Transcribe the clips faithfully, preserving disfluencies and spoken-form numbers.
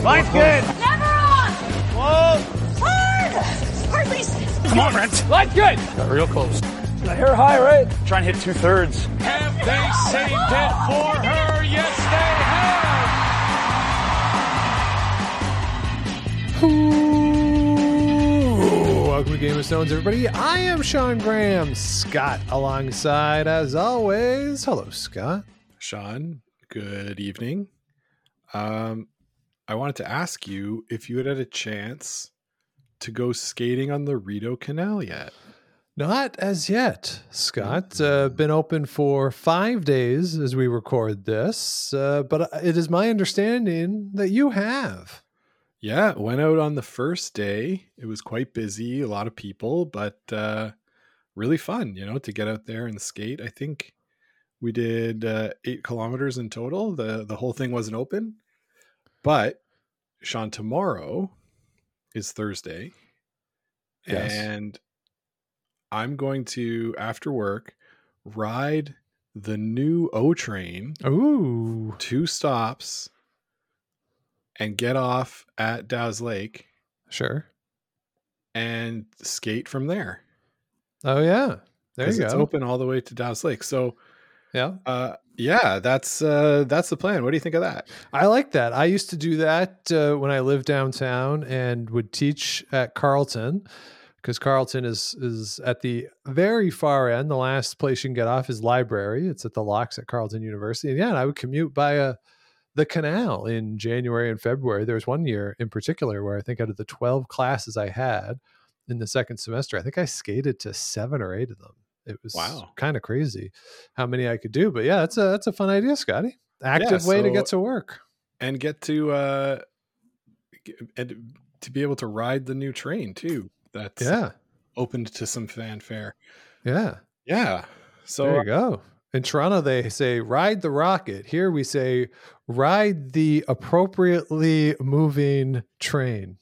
Line's good. Never on. Whoa. Hard. Hard, please. Come on, Brent. Line's good. Got real close. The hair high, right? Try and hit two thirds. Have they saved it for her? Yes, they have. Ooh, welcome to Game of Stones, everybody. I am Sean Graham. Scott alongside, as always. Hello, Scott. Sean, good evening. Um, I wanted to ask you if you had had a chance to go skating on the Rideau Canal yet. Not as yet, Scott. Uh, been open for five days as we record this, uh, but it is my understanding that you have. Yeah, went out on the first day. It was quite busy, a lot of people, but uh, really fun, you know, to get out there and skate. I think we did uh, eight kilometers in total. The, the whole thing wasn't open. But, Sean, tomorrow is Thursday. Yes. And I'm going to, after work, ride the new O train. Ooh. Two stops and get off at Dow's Lake. Sure. And skate from there. Oh, yeah. There you go. It's open all the way to Dow's Lake. So, yeah. Uh, yeah, that's uh, that's the plan. What do you think of that? I like that. I used to do that uh, when I lived downtown and would teach at Carleton. Because Carleton is is at the very far end. The last place you can get off is library. It's at the locks at Carleton University. And yeah, and I would commute by uh, the canal in January and February. There was one year in particular where I think out of the twelve classes I had in the second semester, I think I skated to seven or eight of them. It was wow. kind of crazy how many I could do. But yeah, that's a that's a fun idea, Scotty. Active yeah, way so, to get to work. And get to uh, and to be able to ride the new train too. That's yeah. opened to some fanfare. Yeah. Yeah. So there you go. In Toronto, they say ride the rocket. Here we say ride the appropriately moving train.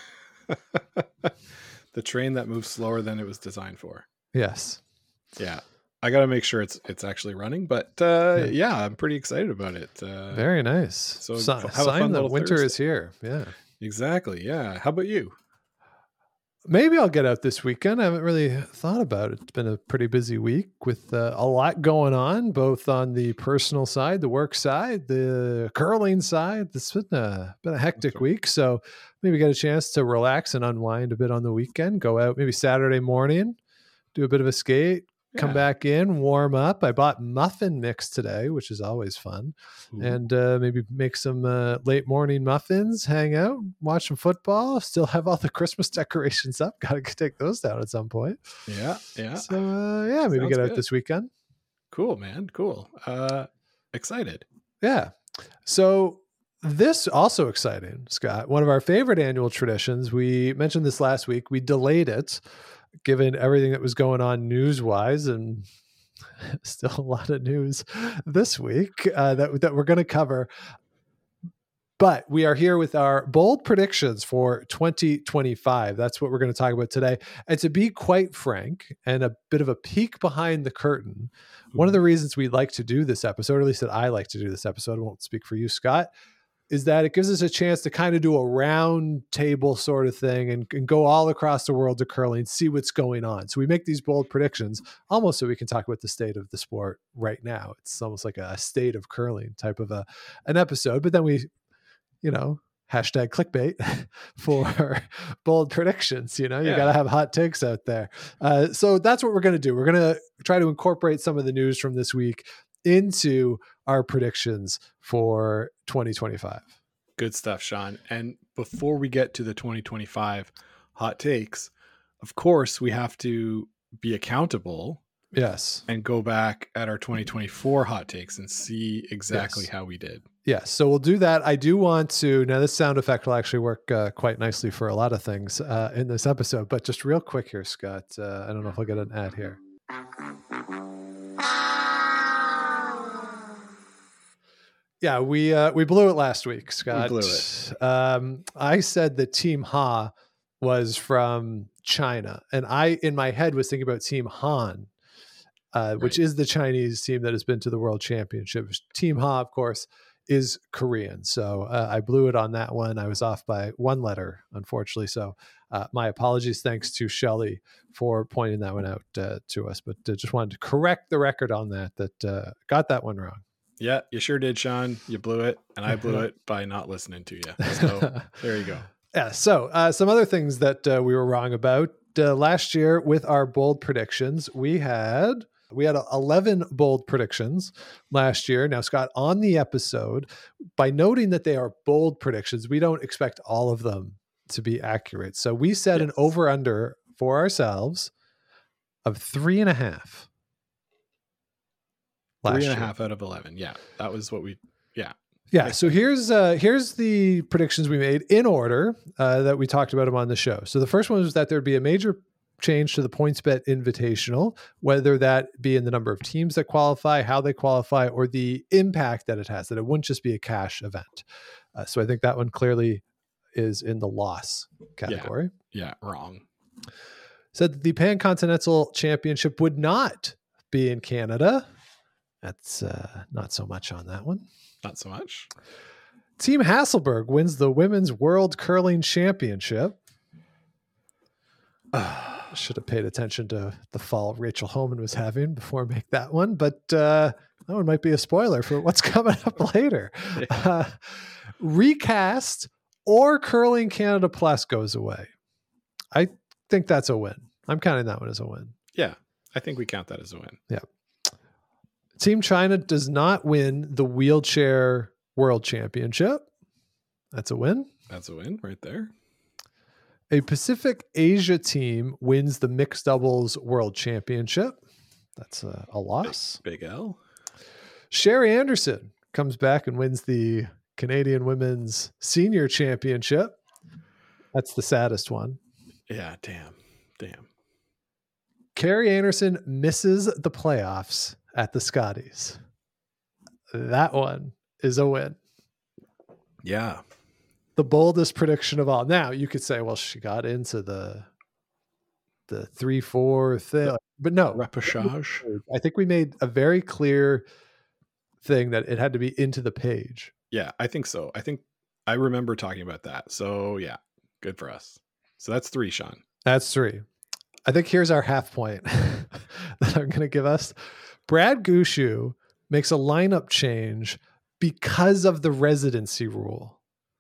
The train that moves slower than it was designed for. Yes. Yeah. I got to make sure it's it's actually running, but uh, yeah. yeah, I'm pretty excited about it. Uh, Very nice. So S- have sign that winter Thursday. is here. Yeah. Exactly. Yeah. How about you? Maybe I'll get out this weekend. I haven't really thought about it. It's been a pretty busy week with uh, a lot going on, both on the personal side, the work side, the curling side. It's been a, been a hectic Okay. week. So maybe get a chance to relax and unwind a bit on the weekend. Go out maybe Saturday morning, do a bit of a skate, Yeah. come back in, warm up. I bought muffin mix today, which is always fun. Ooh. And uh, maybe make some uh, late morning muffins, hang out, watch some football, still have all the Christmas decorations up. Got to take those down at some point. Yeah. Yeah. So, uh, yeah, maybe Sounds get out good. this weekend. Cool, man. Cool. Uh, excited. Yeah. So this also exciting, Scott. One of our favorite annual traditions. We mentioned this last week. We delayed it, given everything that was going on news-wise, and still a lot of news this week uh, that, that we're going to cover. But we are here with our bold predictions for twenty twenty-five. That's what we're going to talk about today. And to be quite frank, and a bit of a peek behind the curtain, one of the reasons we like to do this episode, or at least that I like to do this episode, I won't speak for you, Scott, is that it gives us a chance to kind of do a round table sort of thing and, and go all across the world to curling, see what's going on. So we make these bold predictions almost so we can talk about the state of the sport right now. It's almost like a state of curling type of a an episode. But then we, you know, hashtag clickbait for bold predictions. You know, you Yeah. got to have hot takes out there. Uh, so that's what we're going to do. We're going to try to incorporate some of the news from this week into our predictions for twenty twenty-five. Good stuff, Sean. And before we get to the twenty twenty-five hot takes, of course, we have to be accountable. Yes. And go back at our twenty twenty-four hot takes and see exactly Yes. how we did. Yes. So we'll do that. I do want to, now this sound effect will actually work uh, quite nicely for a lot of things uh, in this episode, but just real quick here, Scott, uh, I don't know if I'll get an ad here. Yeah, we uh, we blew it last week, Scott. We blew it. Um, I said that Team Ha was from China, and I, in my head, was thinking about Team Han, uh, which Right. is the Chinese team that has been to the World Championships. Team Ha, of course, is Korean. So uh, I blew it on that one. I was off by one letter, unfortunately. So uh, my apologies. Thanks to Shelley for pointing that one out uh, to us. But uh, just wanted to correct the record on that, that uh, got that one wrong. Yeah, you sure did, Sean. You blew it, and I blew it by not listening to you. So there you go. Yeah. So uh, some other things that uh, we were wrong about. Uh, last year with our bold predictions, we had we had eleven bold predictions last year. Now, Scott, on the episode, by noting that they are bold predictions, we don't expect all of them to be accurate. So we set yes. an over under for ourselves of three and a half. Three and year. a half out of eleven. Yeah, that was what we. Yeah. Yeah. So here's uh, here's the predictions we made in order uh, that we talked about them on the show. So the first one was that there'd be a major change to the PointsBet Invitational, whether that be in the number of teams that qualify, how they qualify, or the impact that it has, that it wouldn't just be a cash event. Uh, so I think that one clearly is in the loss category. Yeah, yeah wrong. Said that the Pan-Continental Championship would not be in Canada. That's uh, not so much on that one. Not so much. Team Hasselberg wins the Women's World Curling Championship. Uh, should have paid attention to the fall Rachel Homan was having before I make that one, but uh, that one might be a spoiler for what's coming up later. Yeah. Uh, recast or Curling Canada Plus goes away. I think that's a win. I'm counting that one as a win. Yeah, I think we count that as a win. Yeah. Team China does not win the Wheelchair World Championship. That's a win. That's a win right there. A Pacific Asia team wins the Mixed Doubles World Championship. That's a, a loss. Big, big L. Sherry Anderson comes back and wins the Canadian Women's Senior Championship. That's the saddest one. Yeah, damn. Damn. Carrie Anderson misses the playoffs at the Scotties. That one is a win. Yeah. The boldest prediction of all. Now you could say, well, she got into the the three four thing, but no. Repechage. I think we made a very clear thing that it had to be into the page. Yeah, I think so. I think I remember talking about that. So yeah, good for us. So that's three, Sean. That's three. I think here's our half point that I'm going to give us. Brad Gushue makes a lineup change because of the residency rule.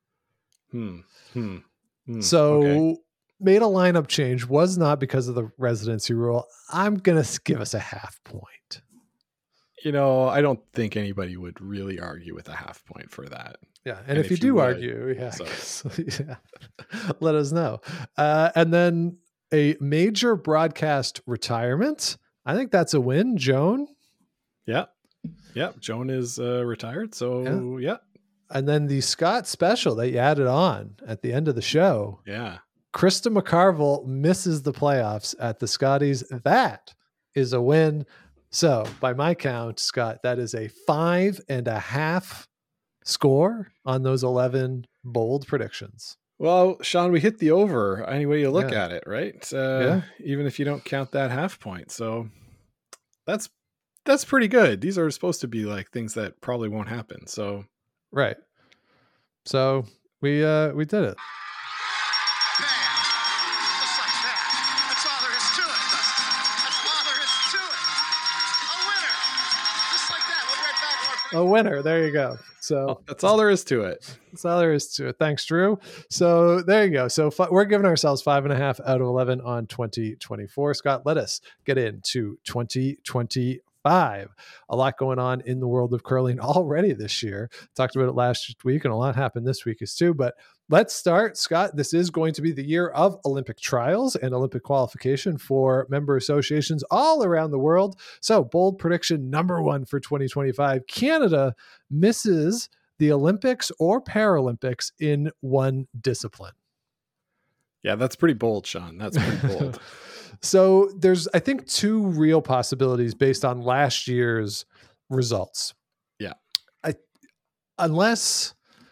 Hmm. Hmm. hmm. So okay. made a lineup change was not because of the residency rule. I'm going to give us a half point. You know, I don't think anybody would really argue with a half point for that. Yeah. And, and if, if you do you would, argue, yeah, so. yeah, let us know. Uh, and then a major broadcast retirement. I think that's a win, Joan. Yeah. Yeah. Joan is uh, retired. So, yeah. yeah. And then the Scott special that you added on at the end of the show. Yeah. Krista McCarville misses the playoffs at the Scotties. That is a win. So, by my count, Scott, that is a five and a half score on those eleven bold predictions. Well, Sean, we hit the over any way you look yeah. at it, right? Uh, yeah. Even if you don't count that half point. So that's that's pretty good. These are supposed to be like things that probably won't happen. So right. So we uh, we did it. Bam. Just like that. That's all there is to it. That's all there is to it. A winner. Just like that. We'll be right back. A winner. There you go. So that's all there is to it. That's all there is to it. Thanks, Drew. So there you go. So f- we're giving ourselves five and a half out of eleven on twenty twenty-four. Scott, let us get into twenty twenty-five. A lot going on in the world of curling already this year. Talked about it last week, and a lot happened this week as too. But let's start, Scott. This is going to be the year of Olympic trials and Olympic qualification for member associations all around the world. So bold prediction number one for twenty twenty-five. Canada misses the Olympics or Paralympics in one discipline. Yeah, that's pretty bold, Sean. That's pretty bold. So there's, I think, two real possibilities based on last year's results. Yeah. I, unless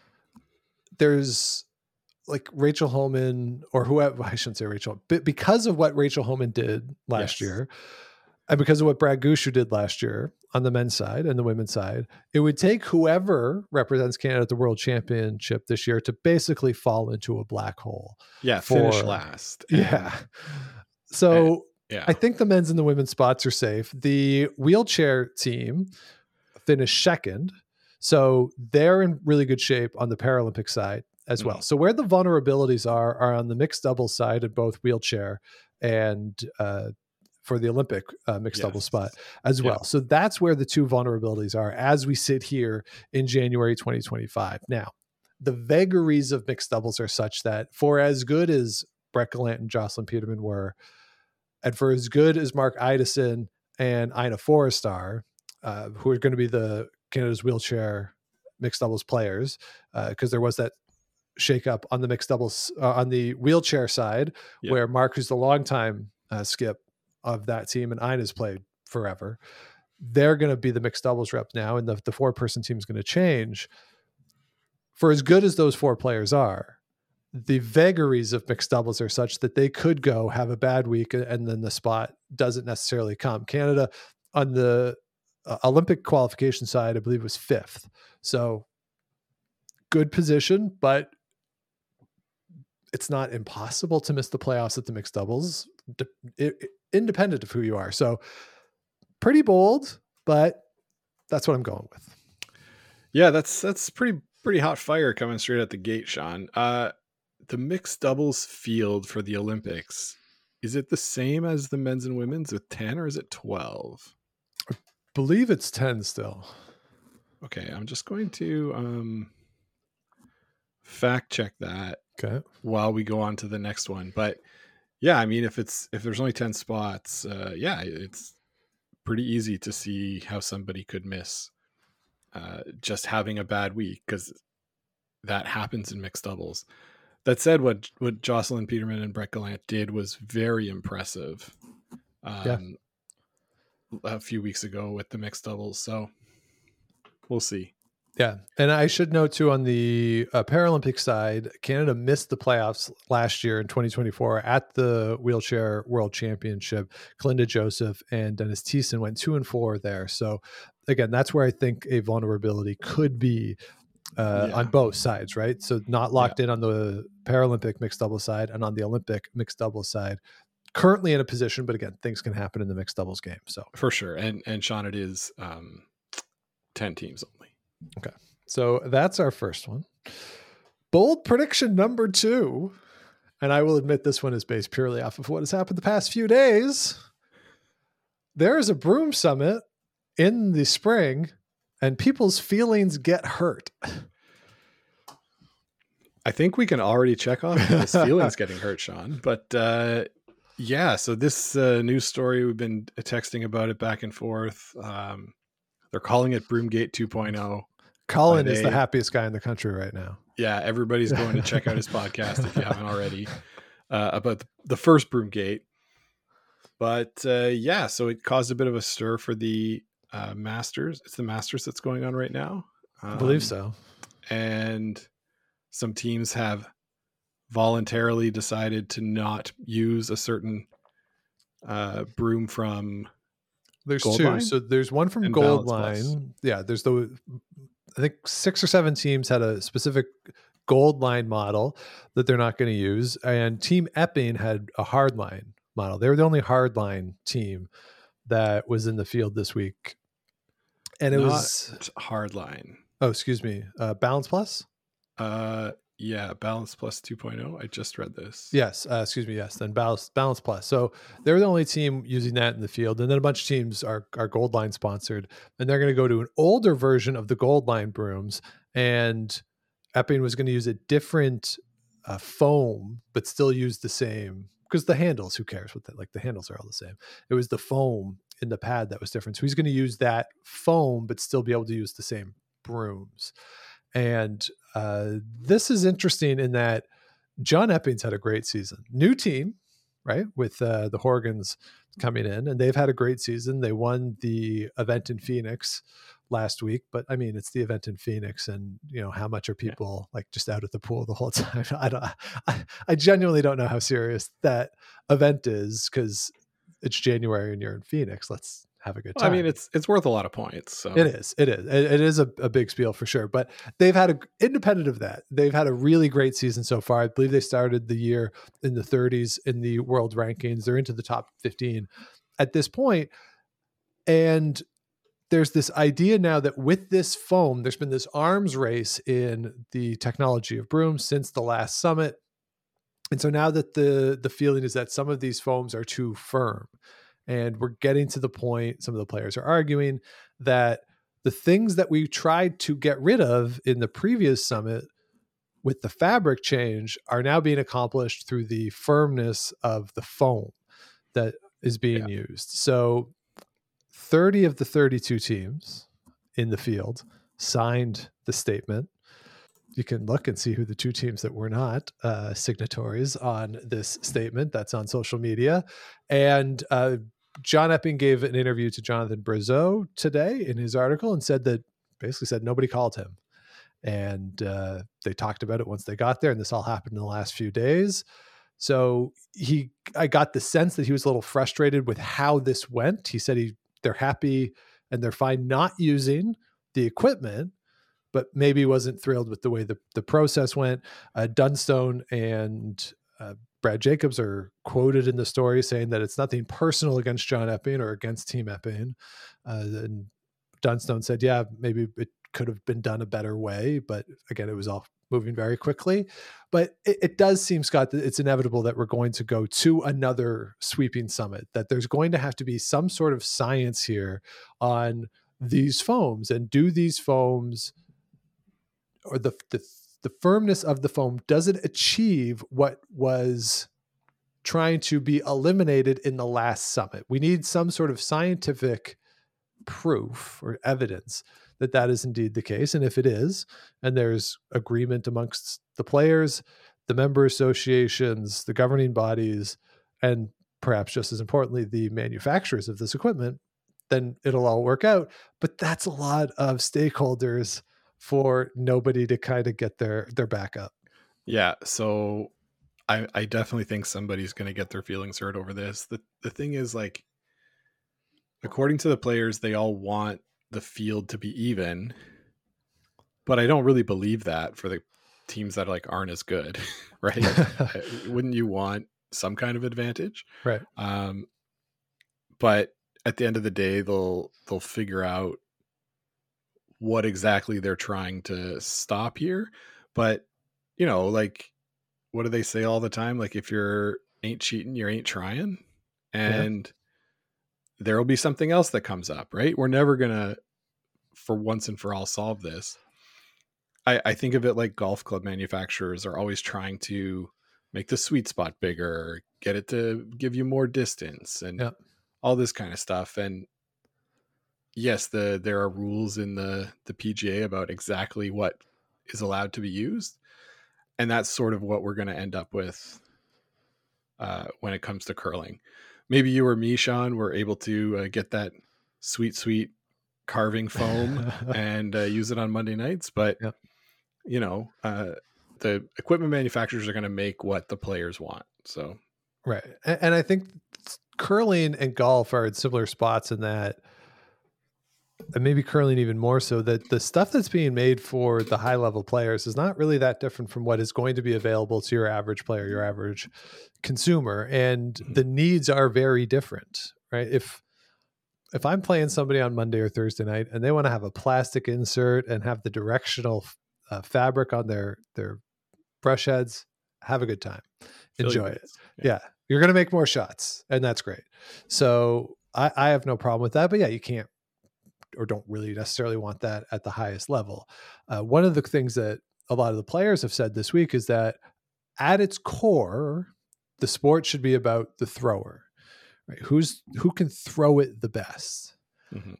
there's like Rachel Homan or whoever, I shouldn't say Rachel, but because of what Rachel Homan did last yes. year and because of what Brad Gushue did last year, on the men's side and the women's side. It would take whoever represents Canada at the World Championship this year to basically fall into a black hole. Yeah, for, finish last. And, yeah. So and, yeah. I think the men's and the women's spots are safe. The wheelchair team finished second. So they're in really good shape on the Paralympic side as well. Mm. So where the vulnerabilities are, are on the mixed doubles side of both wheelchair and uh, for the Olympic uh, mixed Yes. double spot as well. Yeah. So that's where the two vulnerabilities are as we sit here in January twenty twenty-five. Now, the vagaries of mixed doubles are such that for as good as Brett Gallant and Jocelyn Peterman were, and for as good as Mark Idison and Ina Forrest are, uh, who are going to be the Canada's wheelchair mixed doubles players, because uh, there was that shakeup on the mixed doubles uh, on the wheelchair side, yeah. where Mark, who's the longtime uh, skip of that team, and Ina's played forever. They're going to be the mixed doubles rep now, and the, the four person team is going to change. For as good as those four players are, the vagaries of mixed doubles are such that they could go have a bad week and then the spot doesn't necessarily come. Canada on the uh, Olympic qualification side, I believe, was fifth. So good position, but it's not impossible to miss the playoffs at the mixed doubles, it, it, independent of who you are. So pretty bold, but that's what I'm going with. Yeah, that's that's pretty pretty hot fire coming straight out the gate, Sean. Uh, the mixed doubles field for the Olympics, is it the same as the men's and women's with ten, or is it twelve? I believe it's ten still. Okay, I'm just going to um, fact check that. Okay. While we go on to the next one. But yeah, I mean, if it's, if there's only ten spots, uh, yeah, it's pretty easy to see how somebody could miss uh, just having a bad week, because that happens in mixed doubles. That said, what, what Jocelyn Peterman and Brett Gallant did was very impressive um, yeah. a few weeks ago with the mixed doubles. So we'll see. Yeah. And I should note too, on the uh, Paralympic side, Canada missed the playoffs last year in twenty twenty-four at the wheelchair world championship. Kalinda Joseph and Dennis Thiessen went two and four there. So again, that's where I think a vulnerability could be uh, yeah. on both sides, right? So not locked yeah. in on the Paralympic mixed double side and on the Olympic mixed double side. Currently in a position, but again, things can happen in the mixed doubles game. So for sure. And, and Sean, it is um, ten teams only. Okay. So that's our first one. Bold prediction number two. And I will admit this one is based purely off of what has happened the past few days. There is a broom summit in the spring and people's feelings get hurt. I think we can already check off his feelings getting hurt, Sean. But uh, yeah, so this uh, news story, we've been texting about it back and forth. Um, they're calling it Broomgate two point oh. Colin is the happiest guy in the country right now. Yeah, everybody's going to check out his podcast if you haven't already uh, about the, the first Broomgate. But uh, yeah, so it caused a bit of a stir for the uh, Masters. It's the Masters that's going on right now. Um, I believe so. And some teams have voluntarily decided to not use a certain uh, broom from There's Gold two. Line? So there's one from And Gold Balance Plus. Line. Yeah, there's the, I think six or seven teams had a specific Gold Line model that they're not going to use. And Team Epping had a hardline model. They were the only hardline team that was in the field this week. And it Not was hardline. Oh, excuse me. Uh, Balance Plus? Uh, yeah, Balance Plus two point oh. I just read this. Yes. Uh, excuse me. Yes. Then Balance, Balance Plus. So they're the only team using that in the field. And then a bunch of teams are, are Gold Line sponsored. And they're going to go to an older version of the Gold Line brooms. And Epping was going to use a different uh, foam, but still use the same. Because the handles, who cares what that? Like the handles are all the same. It was the foam in the pad that was different. So he's going to use that foam, but still be able to use the same brooms. And uh, this is interesting in that John Epping's had a great season. New team, right? With uh, the Horgans coming in, and they've had a great season. They won the event in Phoenix last week, but I mean, it's the event in Phoenix, and you know, how much are people yeah. like just out at the pool the whole time? I don't, I, I genuinely don't know how serious that event is because it's January and you're in Phoenix. Let's have a good Well, time. I mean, it's it's worth a lot of points. So It is. It is. It, it is a, a big spiel for sure. But they've had a, independent of that, they've had a really great season so far. I believe they started the year in the thirties in the world rankings. They're into the top fifteen at this point. And there's this idea now that with this foam, there's been this arms race in the technology of brooms since the last summit. And so now that the the feeling is that some of these foams are too firm, and we're getting to the point, some of the players are arguing that the things that we tried to get rid of in the previous summit with the fabric change are now being accomplished through the firmness of the foam that is being yeah. used. So thirty of the thirty-two teams in the field signed the statement. You can look and see who the two teams that were not uh, signatories on this statement. That's on social media. And uh, John Epping gave an interview to Jonathan Brazeau today in his article and said that basically said nobody called him. And uh, they talked about it once they got there, and this all happened in the last few days. So he, I got the sense that he was a little frustrated with how this went. He said he they're happy and they're fine not using the equipment, but maybe wasn't thrilled with the way the, the process went. Uh, Dunstone and uh, Brad Jacobs are quoted in the story saying that it's nothing personal against John Epping or against Team Epping. Uh, and Dunstone said, yeah, maybe it could have been done a better way, but again, it was all moving very quickly. But it, it does seem, Scott, that it's inevitable that we're going to go to another sweeping summit, that there's going to have to be some sort of science here on these foams, and do these foams or the, the the firmness of the foam, does it achieve what was trying to be eliminated in the last summit? We need some sort of scientific proof or evidence that that is indeed the case. And if it is, and there's agreement amongst the players, the member associations, the governing bodies, and perhaps just as importantly, the manufacturers of this equipment, then it'll all work out. But that's a lot of stakeholders for nobody to kind of get their their back up. Yeah, so I I definitely think somebody's going to get their feelings hurt over this. The the thing is, like, according to the players, they all want the field to be even, but I don't really believe that for the teams that like aren't as good, right? Wouldn't you want some kind of advantage? Right. Um, but at the end of the day, they'll they'll figure out what exactly they're trying to stop here. But, you know, like, what do they say all the time? Like, if you're ain't cheating, you ain't trying. And yeah. there'll be something else that comes up, right? We're never going to, for once and for all, solve this. I, I think of it like golf club manufacturers are always trying to make the sweet spot bigger, get it to give you more distance, and yeah. all this kind of stuff. And yes, the there are rules in the, the P G A about exactly what is allowed to be used. And that's sort of what we're going to end up with uh, when it comes to curling. Maybe you or me, Sean, were able to uh, get that sweet, sweet carving foam and uh, use it on Monday nights. But, yep. you know, uh, the equipment manufacturers are going to make what the players want. So, right. And, and I think curling and golf are in similar spots in that, and maybe curling even more so, that the stuff that's being made for the high level players is not really that different from what is going to be available to your average player, your average consumer. And the needs are very different, right? If, if I'm playing somebody on Monday or Thursday night and they want to have a plastic insert and have the directional uh, fabric on their, their brush heads, have a good time, enjoy it. Yeah. yeah. You're going to make more shots, and that's great. So I, I have no problem with that, but yeah, you can't, or don't really necessarily want that at the highest level. Uh, one of the things that a lot of the players have said this week is that at its core, the sport should be about the thrower, right? Who's, who can throw it the best. Mm-hmm.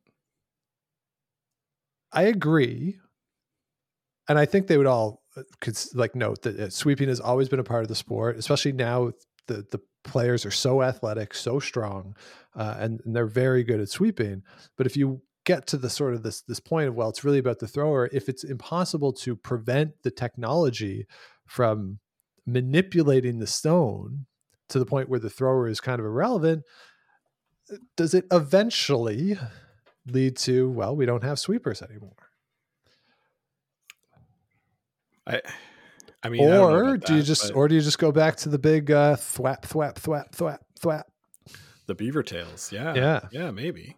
I agree. And I think they would all could like note that sweeping has always been a part of the sport, especially now the, the players are so athletic, so strong, uh, and, and they're very good at sweeping. But if you get to the sort of this this point of, well, it's really about the thrower, if it's impossible to prevent the technology from manipulating the stone to the point where the thrower is kind of irrelevant, does it eventually lead to, well, we don't have sweepers anymore? I, I mean, I don't know Or about do you that, just, but or do you just go back to the big uh, thwap, thwap, thwap, thwap, thwap? the beaver tails, yeah, Yeah. yeah, maybe.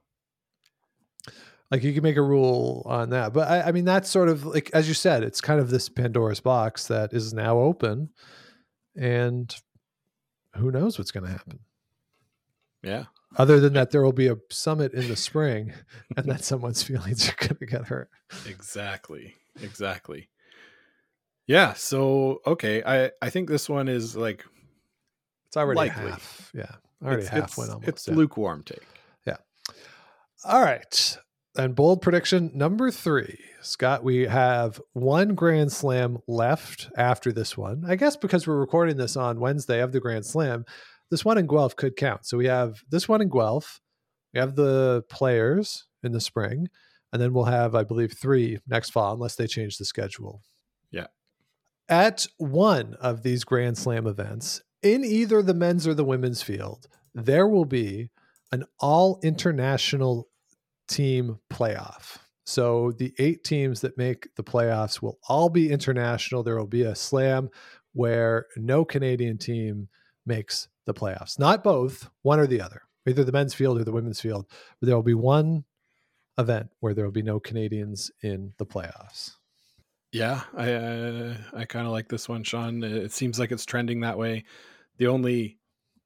Like you can make a rule on that. But I, I mean, that's sort of like, as you said, it's kind of this Pandora's box that is now open, and who knows what's going to happen. Yeah. Other than that, there will be a summit in the spring and that someone's feelings are going to get hurt. Exactly. Exactly. Yeah. So, okay. I, I think this one is like, It's already likely. half. Yeah. Already it's, half it's, win almost. it's yeah. lukewarm take. Yeah. All right. And bold prediction number three, Scott, we have one Grand Slam left after this one. I guess because we're recording this on Wednesday of the Grand Slam, this one in Guelph could count. So we have this one in Guelph. We have the Players in the spring. And then we'll have, I believe, three next fall, unless they change the schedule. Yeah. At one of these Grand Slam events, in either the men's or the women's field, there will be an all international team playoff. So the eight teams that make the playoffs will all be international. There will be a slam where no Canadian team makes the playoffs. Not both, one or the other, either the men's field or the women's field. But there will be one event where there will be no Canadians in the playoffs. Yeah, I uh, I kind of like this one, Sean. It seems like it's trending that way. The only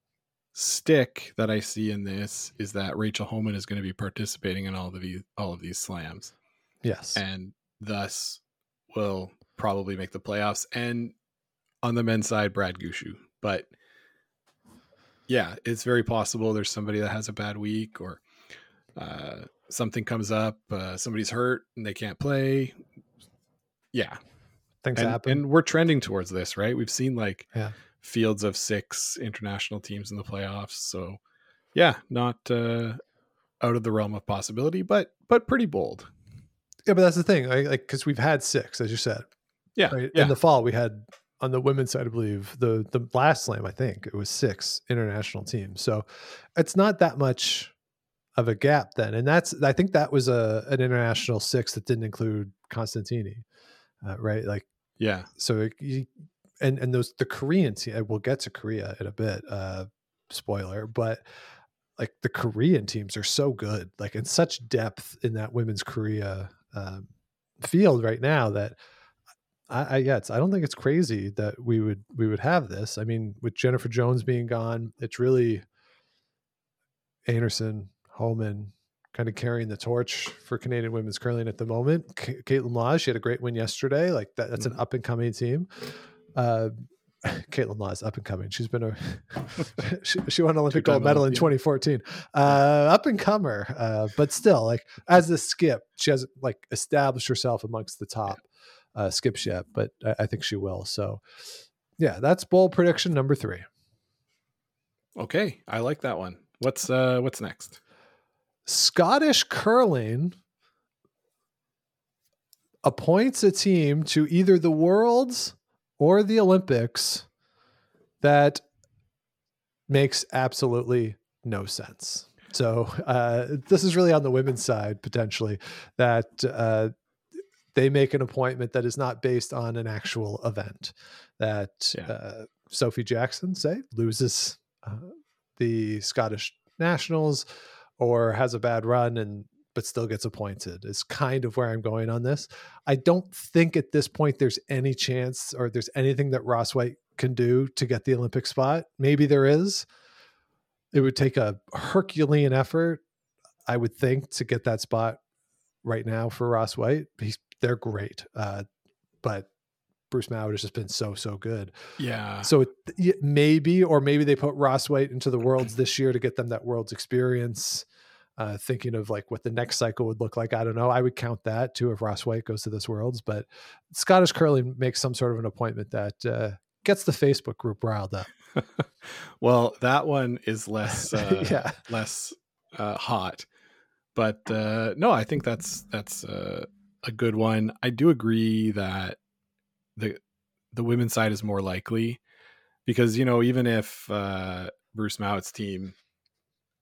stick that I see in this is that Rachel Homan is going to be participating in all of these all of these slams. Yes. And thus will probably make the playoffs. And on the men's side, Brad Gushu. But yeah, it's very possible there's somebody that has a bad week, or uh, something comes up, uh, somebody's hurt and they can't play. Yeah. Things and, happen. and we're trending towards this, right? We've seen like Yeah. fields of six international teams in the playoffs. So yeah, not uh, out of the realm of possibility, but but pretty bold. Yeah, but that's the thing. Like, like because we've had six, as you said. Yeah, Right? yeah. In the fall, we had on the women's side, I believe, the the last slam, I think it was six international teams. So it's not that much of a gap then. And that's, I think that was a an international six that didn't include Constantini, uh, right? Like, Yeah. so it, you, and and those the Korean team, we'll get to Korea in a bit. Uh, spoiler, but like the Korean teams are so good, like in such depth in that women's Korea um, field right now that I, I yeah, it's, I don't think it's crazy that we would we would have this. I mean, with Jennifer Jones being gone, it's really Anderson, Homan kind of carrying the torch for Canadian women's curling at the moment. K- Caitlin Laws, she had a great win yesterday. Like that, that's an up and coming team. Uh, Caitlin Laws, up and coming. She's been a she, she won an Olympic Two-time gold medal in Olympian. twenty fourteen. Uh, up and comer, uh, but still, like as a skip, she hasn't like established herself amongst the top uh, skips yet. But I, I think she will. So, yeah, that's bold prediction number three. Okay, I like that one. What's uh what's next? Scottish curling appoints a team to either the Worlds or the Olympics that makes absolutely no sense. So uh, this is really on the women's side, potentially, that uh, they make an appointment that is not based on an actual event. That Yeah. uh, Sophie Jackson, say, loses uh, the Scottish Nationals or has a bad run and but still gets appointed is kind of where I'm going on this. I don't think at this point there's any chance or there's anything that Ross White can do to get the Olympic spot. Maybe there is. It would take a Herculean effort, I would think, to get that spot right now for Ross White. He's, they're great. Uh, but Bruce Mowat has just been so, so good. Yeah. So it, maybe, or maybe they put Ross White into the Worlds this year to get them that Worlds experience. Uh, thinking of like what the next cycle would look like. I don't know. I would count that too if Ross White goes to this Worlds, but Scottish curling makes some sort of an appointment that uh, gets the Facebook group riled up. Well, that one is less uh, Yeah. less uh, hot, but uh, no, I think that's that's uh, a good one. I do agree that the the women's side is more likely because, you know, even if uh, Bruce Mowat's team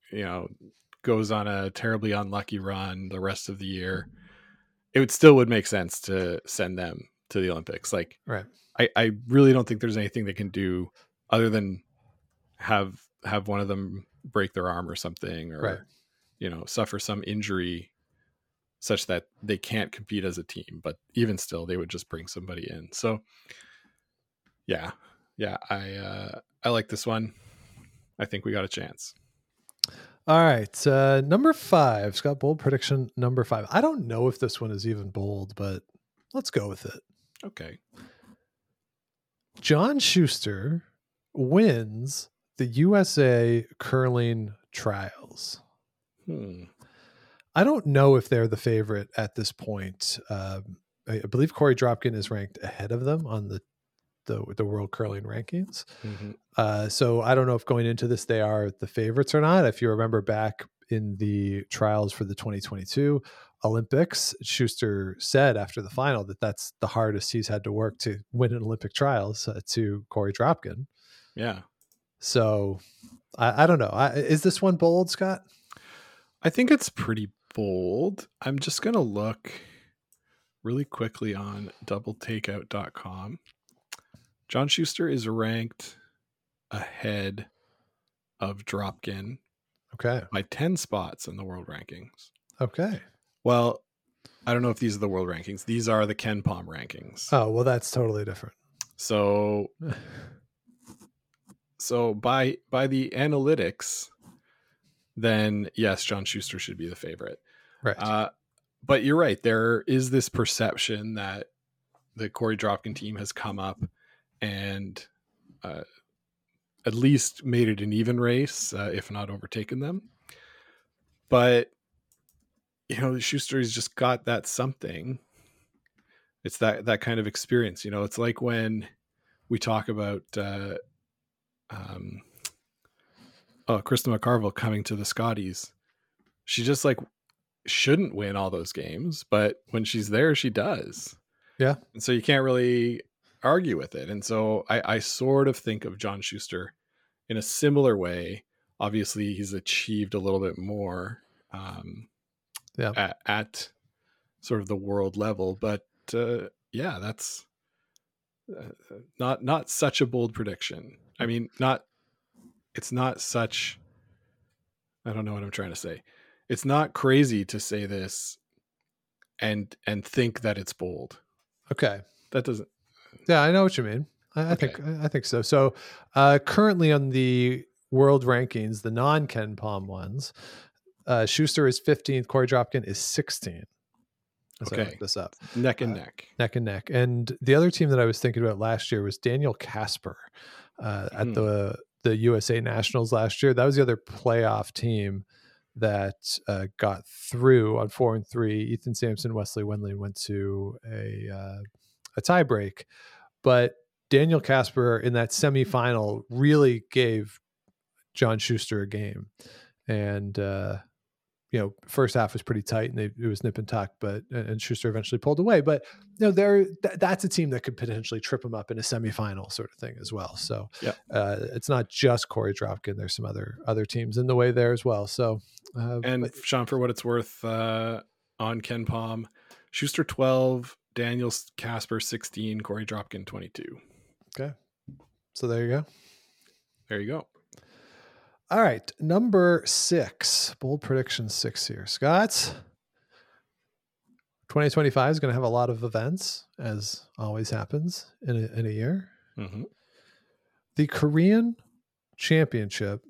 you know, goes on a terribly unlucky run the rest of the year, it would still would make sense to send them to the Olympics. Like, Right. I, I really don't think there's anything they can do other than have have one of them break their arm or something, or Right. you know, suffer some injury such that they can't compete as a team. But even still, they would just bring somebody in. So yeah, yeah, I uh, I like this one. I think we got a chance. All right. Uh, number five, Scott, bold prediction number five. I don't know if this one is even bold, but let's go with it. Okay. John Schuster wins the U S A curling trials. Hmm. I don't know if they're the favorite at this point. Um, I, I believe Corey Dropkin is ranked ahead of them on the the, the world curling rankings. Mm-hmm. Uh, so I don't know if going into this they are the favorites or not. If you remember back in the trials for the twenty twenty-two Olympics, Schuster said after the final that that's the hardest he's had to work to win an Olympic trials uh, to Corey Dropkin. Yeah. So I, I don't know. I, is this one bold, Scott? I think it's pretty bold. I'm just going to look really quickly on double takeout dot com. John Schuster is ranked ahead of Dropkin Okay. by ten spots in the world rankings. Okay. Well, I don't know if these are the world rankings. These are the Ken Palm rankings. Oh, well, that's totally different. So, so by by the analytics, then yes, John Schuster should be the favorite. Right. Uh, but you're right. There is this perception that the Corey Dropkin team has come up and uh, at least made it an even race, uh, if not overtaken them. But, you know, Schuster's just got that something. It's that, that kind of experience. You know, it's like when we talk about uh, um, oh, Krista McCarville coming to the Scotties. She just like shouldn't win all those games, but when she's there, she does. Yeah. And so you can't really argue with it. And so I, I sort of think of John Schuster in a similar way. Obviously, he's achieved a little bit more um, yeah. at, at sort of the world level. But uh, yeah, that's uh, not not such a bold prediction. I mean, not it's not such. I don't know what I'm trying to say. It's not crazy to say this and and think that it's bold. Okay. That doesn't. Yeah, I know what you mean. I, I Okay. think I think so. So uh, currently on the world rankings, the non-Ken Palm ones, uh, Schuster is fifteenth, Corey Dropkin is sixteenth. As I Okay. looked this up. Neck and Uh, neck. Neck and neck. And the other team that I was thinking about last year was Daniel Casper uh, at Hmm. the the U S A Nationals last year. That was the other playoff team that uh, got through on four and three. Ethan Sampson, Wesley Wendling went to a uh, a tie break, but Daniel Casper in that semifinal really gave John Schuster a game, and uh, you know, first half was pretty tight and they, it was nip and tuck, but and Schuster eventually pulled away. But you know, there th- that's a team that could potentially trip him up in a semifinal sort of thing as well. So Yeah. uh, it's not just Corey Dropkin. There's some other other teams in the way there as well. So uh, And but- Sean, for what it's worth, uh, on Ken Palm, Schuster twelve, Daniel Casper sixteen, Corey Dropkin twenty-two. okay, so there you go. There you go. All right, number six, bold prediction six here, Scott. twenty twenty-five is going to have a lot of events, as always happens in a, in a year. Mm-hmm. The Korean Championship,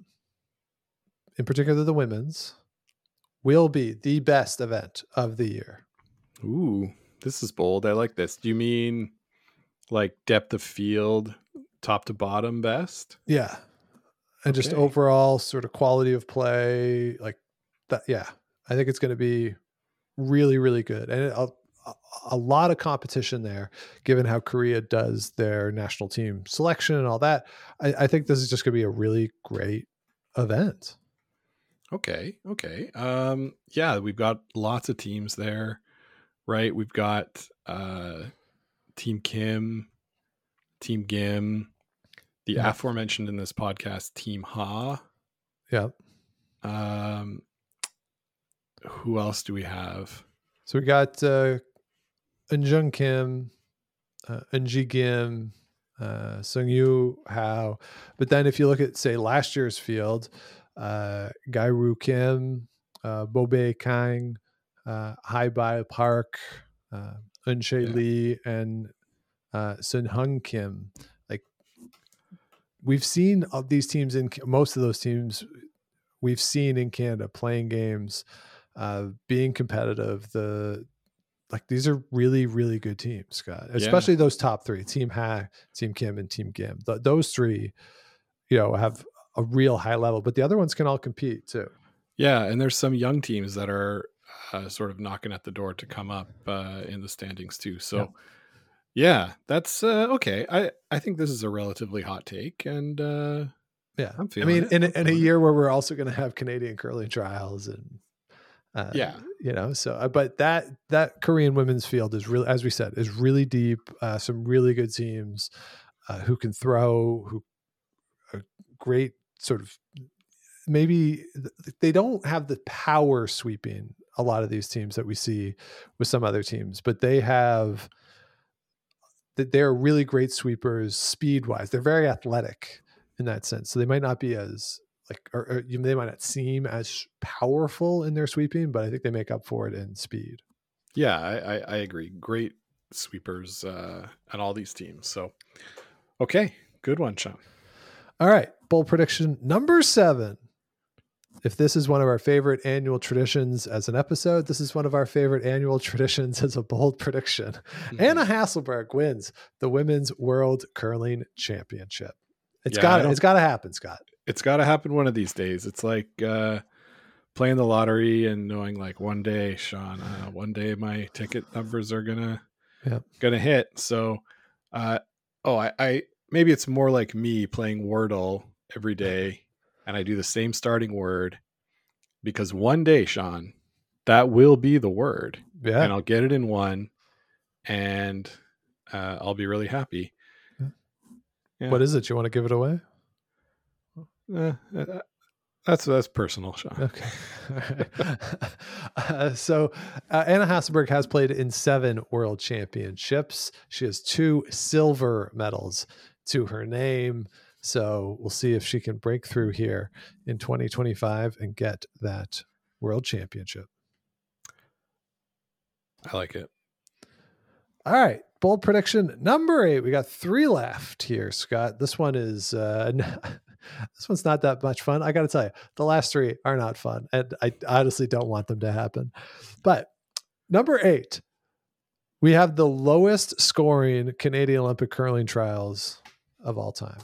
in particular the women's, will be the best event of the year. Ooh, this is bold. I like this. Do you mean like depth of field, top to bottom best? Yeah. And just Okay. overall sort of quality of play, like that. Yeah. I think it's going to be really, really good. And a, a lot of competition there, given how Korea does their national team selection and all that. I, I think this is just going to be a really great event. Okay. Okay. Um, yeah, we've got lots of teams there, right? We've got uh, Team Kim, Team Gim, the Yeah. aforementioned in this podcast, Team Ha. Yeah. Um, who else do we have? So we got uh, Eunjung Kim, uh, Eunji Kim, uh, Seungyu Hao. But then if you look at, say, last year's field, uh, Gairu Kim, uh, Bobae Kang, uh, Haibai Park, uh, Eunchae Yeah. Lee, and uh, Sun Hung Kim. Like, we've seen of these teams in most of those teams we've seen in Canada playing games, uh, being competitive. The like these are really, really good teams, Scott, especially those top three: Team Ha, Team Kim, and Team Gim. Th- those three, you know, have a real high level, but the other ones can all compete too. Yeah, and there's some young teams that are uh, sort of knocking at the door to come up uh, in the standings too. So, yeah, yeah that's uh, okay. I I think this is a relatively hot take, and uh, yeah, I'm I feeling mean, it. in, I'm in a feeling year it. where we're also going to have Canadian curling trials and. Uh, Yeah. you know, so, uh, but that, that Korean women's field is really, as we said, is really deep. Uh, some really good teams uh, who can throw, who are great sort of, maybe they don't have the power sweeping a lot of these teams that we see with some other teams, but they have, that they're really great sweepers speed wise. They're very athletic in that sense. So they might not be as, like, or, or you, they might not seem as powerful in their sweeping, but I think they make up for it in speed. Yeah, I, I, I agree. Great sweepers uh, on all these teams. So, okay, good one, Sean. All right, bold prediction number seven. If this is one of our favorite annual traditions as an episode, this is one of our favorite annual traditions as a bold prediction. Mm-hmm. Anna Hasselberg wins the Women's World Curling Championship. It's Yeah, got I don't- it's got to happen, Scott. It's got to happen one of these days. It's like uh, playing the lottery and knowing, like, one day, Sean, uh, one day my ticket numbers are gonna Yep. gonna hit. So, uh, oh, I, I maybe it's more like me playing Wordle every day, and I do the same starting word because one day, Sean, that will be the word, Yeah. and I'll get it in one, and uh, I'll be really happy. Yeah. What is it? You want to give it away? Uh, uh, that's that's personal, Sean. Okay. uh, so uh, Anna Hasselberg has played in seven world championships. She has two silver medals to her name. So we'll see if she can break through here in twenty twenty-five and get that world championship. I like it. All right. Bold prediction number eight. We got three left here, Scott. This one is, uh, this one's not that much fun. I got to tell you, the last three are not fun. And I honestly don't want them to happen. But number eight, we have the lowest scoring Canadian Olympic curling trials of all time.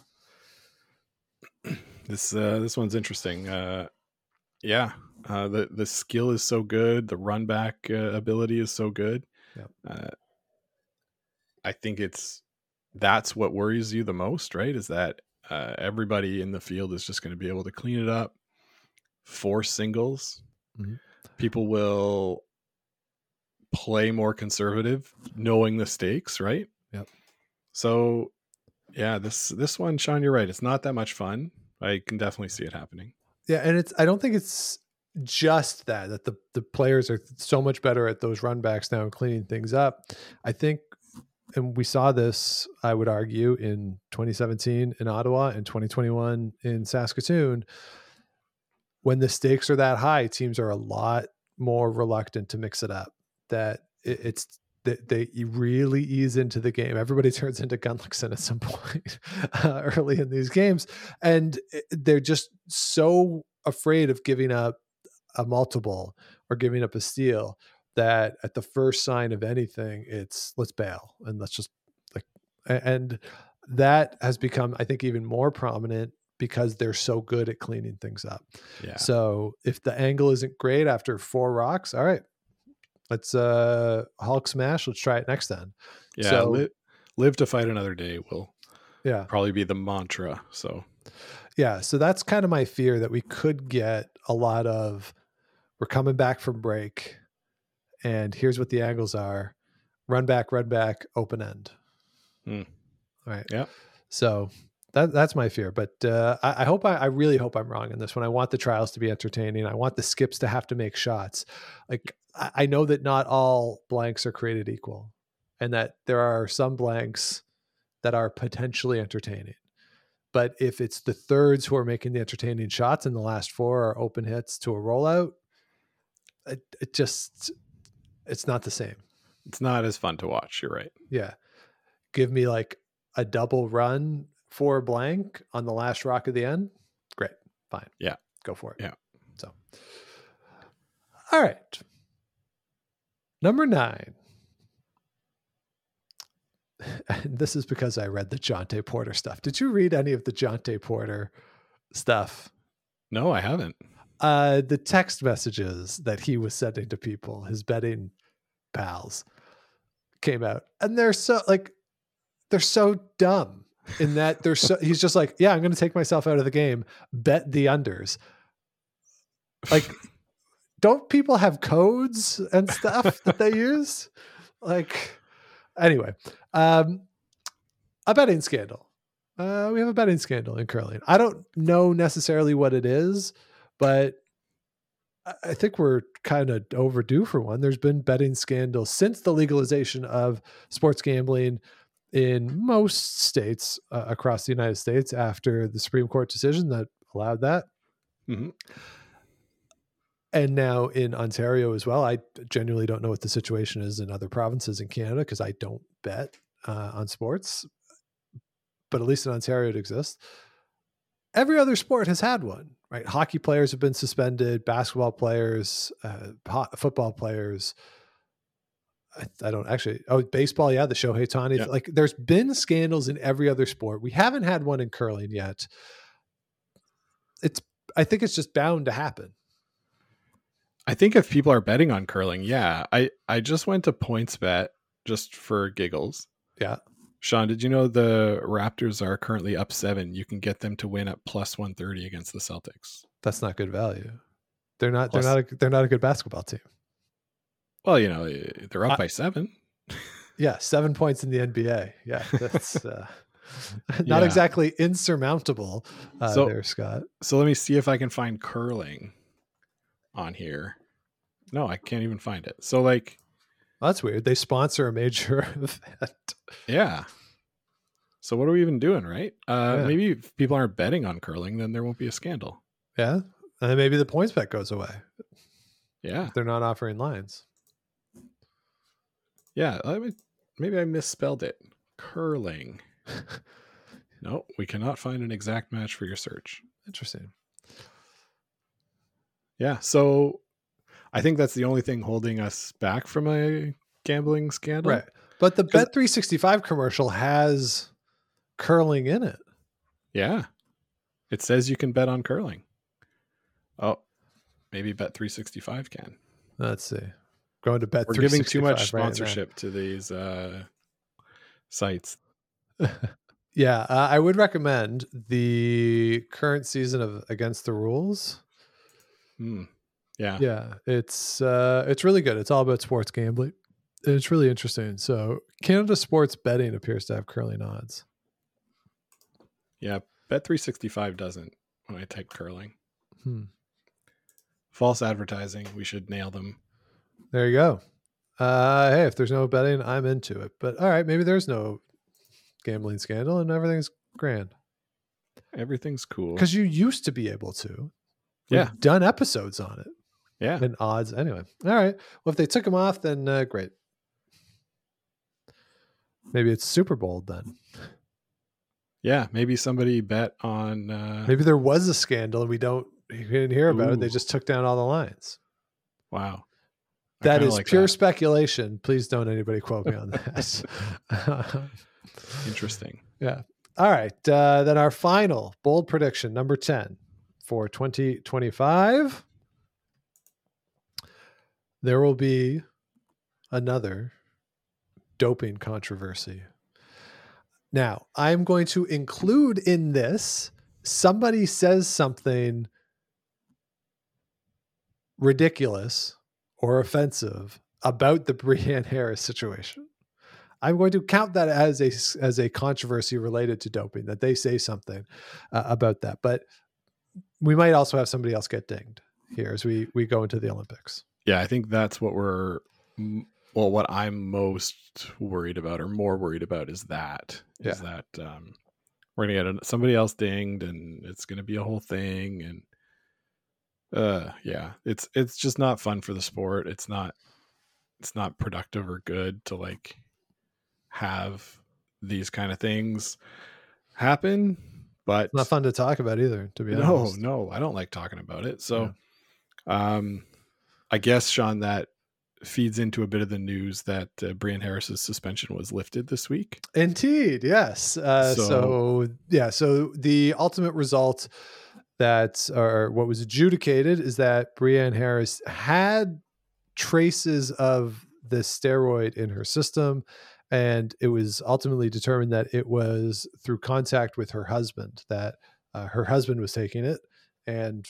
This uh, this one's interesting. Uh, yeah, uh, the the skill is so good. The run back uh, ability is so good. Yep. Uh, I think it's that's what worries you the most, right? Is that uh, everybody in the field is just going to be able to clean it up, force singles. Mhm. People will play more conservative, knowing the stakes, right? Yep. So, yeah, this this one, Sean, you're right. It's not that much fun. I can definitely see it happening. Yeah, and it's I don't think it's just that that the the players are so much better at those run backs now and cleaning things up. I think, and we saw this, I would argue, in twenty seventeen in Ottawa and twenty twenty-one in Saskatoon. When the stakes are that high, teams are a lot more reluctant to mix it up. That it, it's that they really ease into the game. Everybody turns into Gunlickson at some point uh, early in these games, and they're just so afraid of giving up a multiple or giving up a steal that at the first sign of anything, it's let's bail and let's just like, and that has become, I think, even more prominent because they're so good at cleaning things up. Yeah. So if the angle isn't great after four rocks, all right, let's uh Hulk smash. Let's try it next then. Yeah. So, live, live to fight another day will yeah. probably be the mantra. So Yeah. So that's kind of my fear, that we could get a lot of, we're coming back from break and here's what the angles are: run back, run back, open end. Hmm. All right. Yeah. So that that's my fear. But uh, I, I hope I, I really hope I'm wrong in this one. I want the trials to be entertaining. I want the skips to have to make shots. Like I, I know that not all blanks are created equal, and that there are some blanks that are potentially entertaining. But if it's the thirds who are making the entertaining shots and the last four are open hits to a rollout, it, it just, it's not the same. It's not as fun to watch. You're right. Yeah. Give me like a double run for a blank on the last rock of the end. Great. Fine. Yeah. Go for it. Yeah. So, all right. Number nine. And this is because I read the Jonte Porter stuff. Did you read any of the Jonte Porter stuff? No, I haven't. Uh, the text messages that he was sending to people, his betting pals, came out, and they're so like, they're so dumb in that they're so. He's just like, yeah, I'm going to take myself out of the game. Bet the unders. Like, don't people have codes and stuff that they use? Like. Anyway, um, a betting scandal. Uh, we have a betting scandal in curling. I don't know necessarily what it is, but I think we're kind of overdue for one. There's been betting scandals since the legalization of sports gambling in most states uh, across the United States after the Supreme Court decision that allowed that. Mm-hmm. And now in Ontario as well. I genuinely don't know what the situation is in other provinces in Canada because I don't bet uh, on sports, but at least in Ontario it exists. Every other sport has had one, right? Hockey players have been suspended, basketball players, uh, ho- football players. I, I don't actually, oh, baseball. Yeah. The Shohei Ohtani. Yeah. Like there's been scandals in every other sport. We haven't had one in curling yet. It's, I think it's just bound to happen. I think if people are betting on curling, yeah. I, I just went to PointsBet just for giggles. Yeah. Sean, did you know the Raptors are currently up seven? You can get them to win at plus one thirty against the Celtics. That's not good value. They're not, Plus, they're not, a, they're not a good basketball team. Well, you know, they're up I, by seven. Yeah. Seven points in the N B A. Yeah. That's uh, not yeah. exactly insurmountable uh, so, there, Scott. So let me see if I can find curling on here. No, I can't even find it. So like, well, that's weird. They sponsor a major event. Yeah. So what are we even doing, right? Uh, Yeah. Maybe if people aren't betting on curling, then there won't be a scandal. Yeah. And then maybe the points bet goes away. Yeah. They're not offering lines. Yeah. I mean, maybe I misspelled it. Curling. No, we cannot find an exact match for your search. Interesting. Yeah. So I think that's the only thing holding us back from a gambling scandal. Right. But the Bet three sixty-five commercial has curling in it. Yeah. It says you can bet on curling. Oh, maybe Bet three sixty-five can. Let's see. Going to Bet We're three giving sixty-five too much right sponsorship to these uh, sites. Yeah. Uh, I would recommend the current season of Against the Rules. Hmm. Yeah. Yeah. It's, uh, it's really good. It's all about sports gambling. It's really interesting. So Canada sports betting appears to have curling odds. Yeah. Bet three sixty-five doesn't when I type curling. Hmm. False advertising. We should nail them. There you go. Uh, hey, if there's no betting, I'm into it. But all right, maybe there's no gambling scandal and everything's grand. Everything's cool. Because you used to be able to. We've Yeah. done episodes on it. Yeah. And odds. Anyway. All right. Well, if they took them off, then uh, great. Maybe it's Super Bowl then. Yeah. Maybe somebody bet on. Uh, Maybe there was a scandal and we don't we didn't hear about it. They Ooh. just took down all the lines. Wow. I That kinda is like pure that. speculation. Please don't anybody quote me on that. Interesting. Yeah. All right. Uh, then our final bold prediction, number ten for twenty twenty-five. There will be another doping controversy. Now, I'm going to include in this somebody says something ridiculous or offensive about the Brianne Harris situation. I'm going to count that as a as a controversy related to doping, that they say something uh, about that. But we might also have somebody else get dinged here as we we go into the Olympics. Yeah, I think that's what we're well, what I'm most worried about, or more worried about, is that is Yeah. that um, we're gonna get somebody else dinged, and it's gonna be a whole thing, and uh, yeah, it's it's just not fun for the sport. It's not it's not productive or good to like have these kind of things happen. But It's not fun to talk about either, to be no, honest. no, I don't like talking about it. So, um, I guess, Sean, that feeds into a bit of the news that uh, Brian Harris's suspension was lifted this week. Indeed, yes. Uh, so, So- yeah, so the ultimate result that, or what was adjudicated, is that Brianne Harris had traces of the steroid in her system, and it was ultimately determined that it was through contact with her husband, that uh, her husband was taking it, and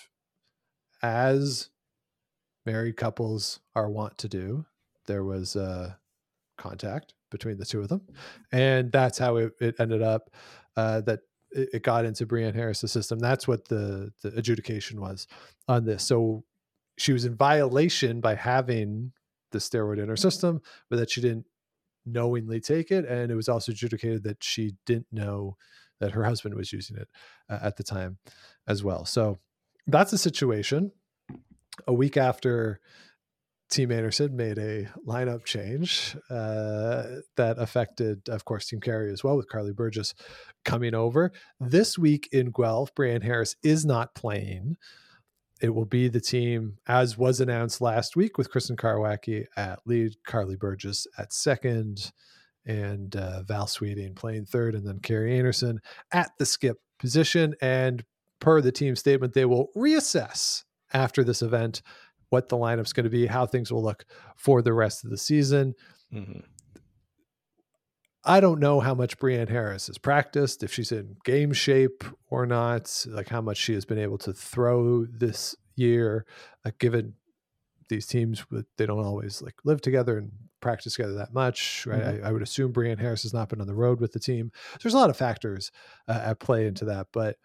as married couples are wont to do, there was uh, contact between the two of them, and that's how it, it ended up uh, that it, it got into Brianne Harris's system. That's what the the adjudication was on this. So she was in violation by having the steroid in her system, but that she didn't knowingly take it, and it was also adjudicated that she didn't know that her husband was using it uh, at the time as well. So that's the situation. A week after Team Anderson made a lineup change uh, that affected, of course, Team Kerry as well, with Carly Burgess coming over. This week in Guelph, Brianne Harris is not playing. It will be the team, as was announced last week, with Kristen Karwacki at lead, Carly Burgess at second, and uh, Val Sweeting playing third, and then Kerry Anderson at the skip position. And per the team statement, they will reassess after this event what the lineup's going to be, how things will look for the rest of the season. Mm-hmm. I don't know how much Brianne Harris has practiced, if she's in game shape or not, like how much she has been able to throw this year, uh, given these teams, they don't always like live together and practice together that much, right? Mm-hmm. I, I would assume Brianne Harris has not been on the road with the team. So there's a lot of factors uh, at play into that, but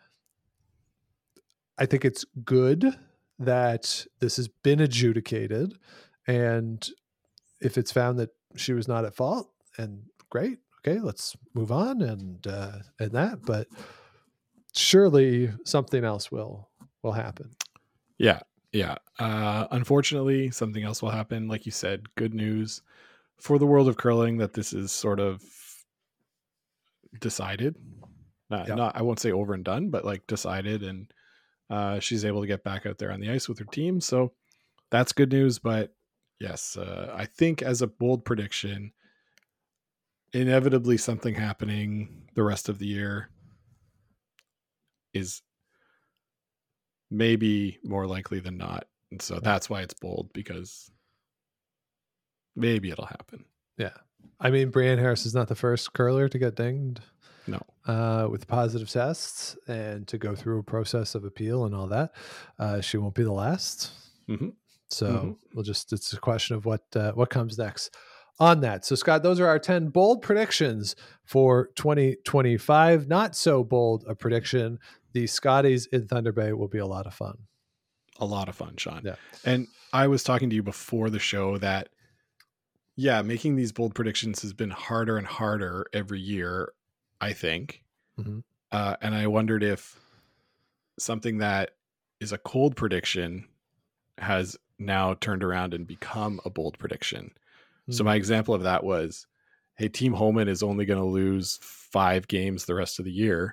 I think it's good that this has been adjudicated, and if it's found that she was not at fault, and great, okay, let's move on and uh, and that. But surely something else will will happen. Yeah, yeah. Uh, unfortunately, something else will happen. Like you said, good news for the world of curling that this is sort of decided. Not, Yep. not I won't say over and done, but like decided, and uh, she's able to get back out there on the ice with her team. So that's good news. But yes, uh, I think as a bold prediction, inevitably something happening the rest of the year is maybe more likely than not. And so that's why it's bold, because maybe it'll happen. Yeah. I mean, Brianne Harris is not the first curler to get dinged No. uh, with positive tests and to go through a process of appeal and all that. Uh, she won't be the last. Mm-hmm. So Mhm. we'll just, it's a question of what, uh, what comes next on that. So Scott, those are our ten bold predictions for twenty twenty-five. Not so bold a prediction. The Scotties in Thunder Bay will be a lot of fun. A lot of fun, Sean. Yeah. And I was talking to you before the show that, yeah, making these bold predictions has been harder and harder every year, I think. Mhm. Uh, and I wondered if something that is a cold prediction has now turned around and become a bold prediction. So my example of that was, hey, Team Homan is only going to lose five games the rest of the year.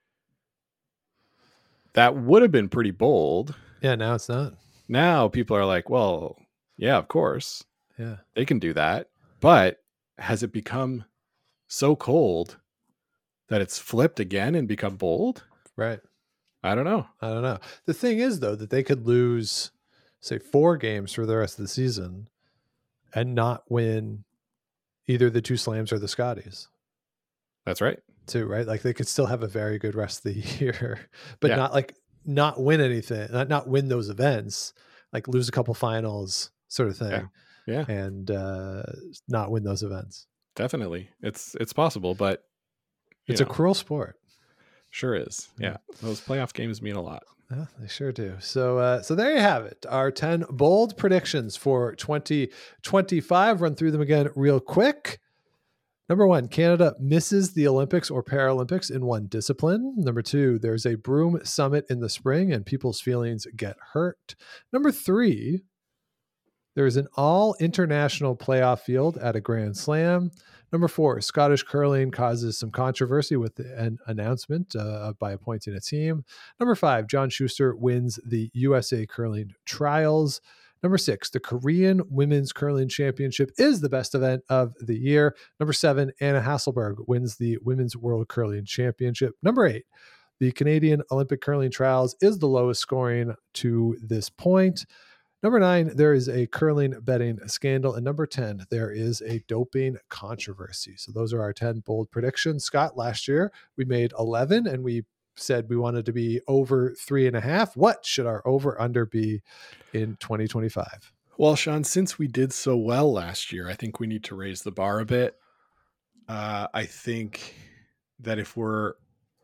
That would have been pretty bold. Yeah, now it's not. Now people are like, well, yeah, of course Yeah. they can do that. But has it become so cold that it's flipped again and become bold? Right. I don't know. I don't know. The thing is, though, that they could lose, say, four games for the rest of the season and not win either the two slams or the Scotties, That's right. too, right? Like they could still have a very good rest of the year, but Yeah. not like not win anything, not, not win those events, like lose a couple finals sort of thing. Yeah. And uh, not win those events. definitely. It's it's possible, but It's know, a cruel sport. Sure is. Yeah, those playoff games mean a lot. Yeah, they sure do. So, uh, so there you have it. Our ten bold predictions for twenty twenty-five. Run through them again real quick. Number one, Canada misses the Olympics or Paralympics in one discipline. Number two, there's a broom summit in the spring and people's feelings get hurt. Number three, there is an all international playoff field at a Grand Slam. Number four, Scottish curling causes some controversy with an announcement uh, by appointing a team. Number five, John Schuster wins the U S A Curling Trials. Number six, the Korean Women's Curling Championship is the best event of the year. Number seven, Anna Hasselborg wins the Women's World Curling Championship. Number eight, the Canadian Olympic Curling Trials is the lowest scoring to this point. Number nine, there is a curling betting scandal. And number ten, there is a doping controversy. So those are our ten bold predictions. Scott, last year we made eleven and we said we wanted to be over three and a half. What should our over under be in twenty twenty-five? Well, Sean, since we did so well last year, I think we need to raise the bar a bit. Uh, I think that if we're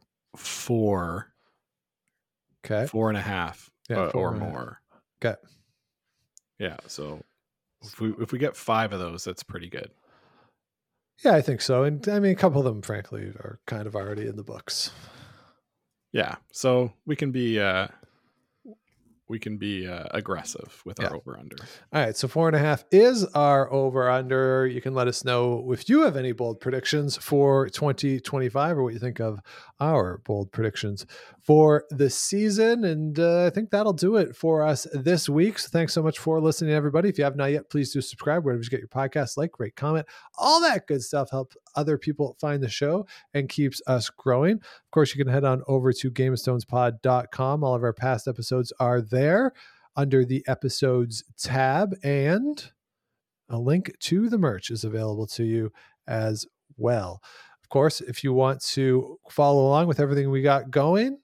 four, okay, four and a half yeah, uh, four or and more. Okay. Yeah. So if we, if we get five of those, that's pretty good. Yeah, I think so. And I mean, a couple of them, frankly, are kind of already in the books. Yeah. So we can be, uh, we can be uh, aggressive with our Yeah. over under. All right. So four and a half is our over under. You can let us know if you have any bold predictions for twenty twenty-five or what you think of our bold predictions for the season. And uh, I think that'll do it for us this week. So thanks so much for listening, everybody. If you have not yet, please do subscribe wherever you get your podcast, like, rate, comment, all that good stuff helps other people find the show and keeps us growing. Of course, you can head on over to game of stones pod dot com. All of our past episodes are there under the episodes tab, and a link to the merch is available to you as well. Of course, if you want to follow along with everything we got going,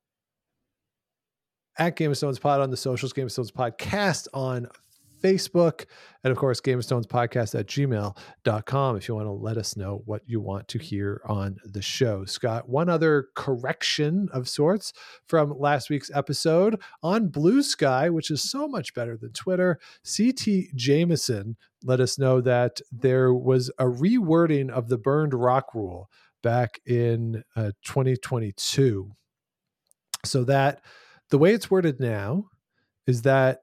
at Game of Stones Pod on the socials, Game of Stones Podcast on Facebook, and of course, Game of Stones Podcast at gmail dot com if you want to let us know what you want to hear on the show. Scott, one other correction of sorts from last week's episode on Blue Sky, which is so much better than Twitter. C T Jameson let us know that there was a rewording of the burned rock rule back in uh, twenty twenty-two. So that the way it's worded now is that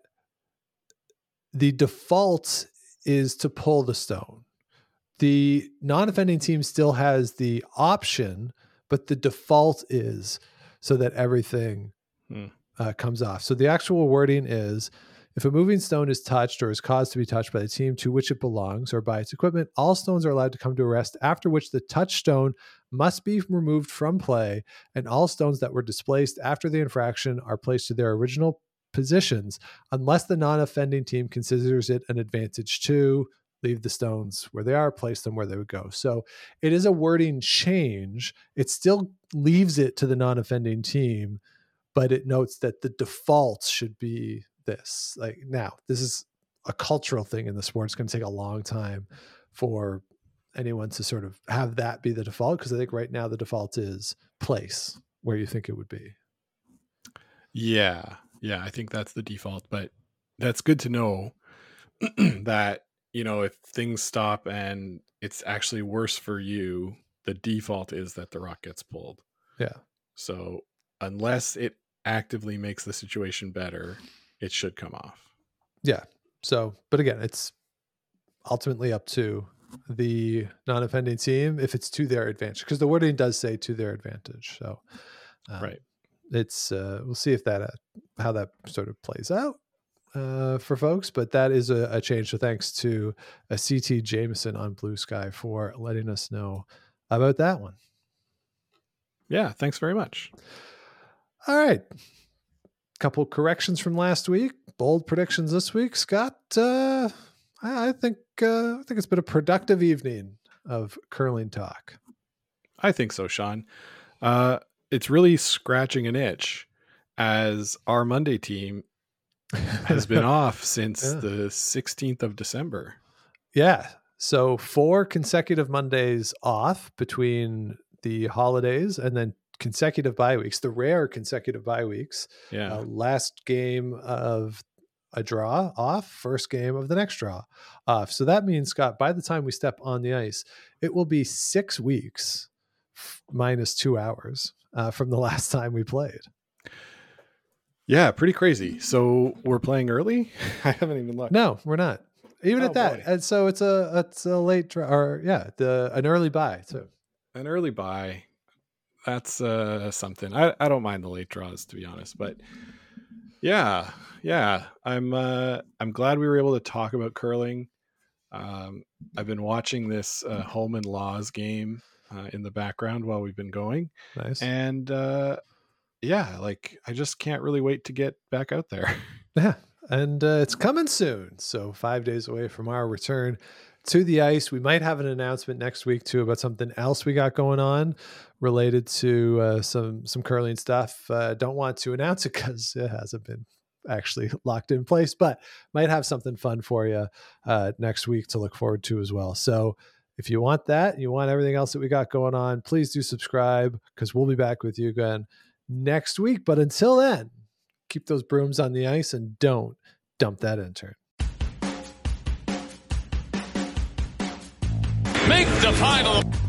the default is to pull the stone. The non-offending team still has the option, but the default is so that everything hmm. uh, comes off. So the actual wording is, if a moving stone is touched or is caused to be touched by the team to which it belongs or by its equipment, all stones are allowed to come to a rest, after which the touch stone must be removed from play, and all stones that were displaced after the infraction are placed to their original positions unless the non-offending team considers it an advantage to leave the stones where they are, place them where they would go. So it is a wording change. It still leaves it to the non-offending team, but it notes that the default should be this. Like, now, this is a cultural thing in the sport. It's going to take a long time for anyone to sort of have that be the default, because I think right now the default is place where you think it would be. Yeah. Yeah, I think that's the default, but that's good to know that, you know, if things stop and it's actually worse for you, the default is that the rock gets pulled. Yeah. So unless it actively makes the situation better, it should come off. Yeah. So, but again, it's ultimately up to the non-offending team if it's to their advantage, because the wording does say to their advantage. So, um, right. It's uh, we'll see if that uh, how that sort of plays out uh, for folks, but that is a, a change. So thanks to a C T Jameson on Blue Sky for letting us know about that one. Yeah, thanks very much. All right, couple corrections from last week, bold predictions this week. Scott, uh, I, I think uh, I think it's been a productive evening of curling talk. I think so, Sean. Uh, It's really scratching an itch, as our Monday team has been off since yeah. the sixteenth of December. Yeah. So four consecutive Mondays off between the holidays and then consecutive bye weeks, the rare consecutive bye weeks. Yeah. Uh, last game of a draw off, first game of the next draw off. So that means, Scott, by the time we step on the ice, it will be six weeks f- minus two hours uh, from the last time we played. Yeah, pretty crazy. So we're playing early? I haven't even looked. No, we're not. Even Oh, at that. boy. And so it's a it's a late draw, or yeah, the an early buy too. An early buy. That's uh, something. I, I don't mind the late draws, to be honest, but yeah, yeah. I'm uh, I'm glad we were able to talk about curling. Um, I've been watching this uh, Holman Laws game uh, in the background while we've been going, Nice. and uh, yeah, like I just can't really wait to get back out there. Yeah. And uh, it's coming soon. So five days away from our return to the ice. We might have an announcement next week too about something else we got going on related to uh, some some curling stuff. Uh, don't want to announce it because it hasn't been actually locked in place, but might have something fun for you uh, next week to look forward to as well. So if you want that, you want everything else that we got going on, please do subscribe because we'll be back with you again next week. But until then, keep those brooms on the ice and don't dump that intern. Make the final.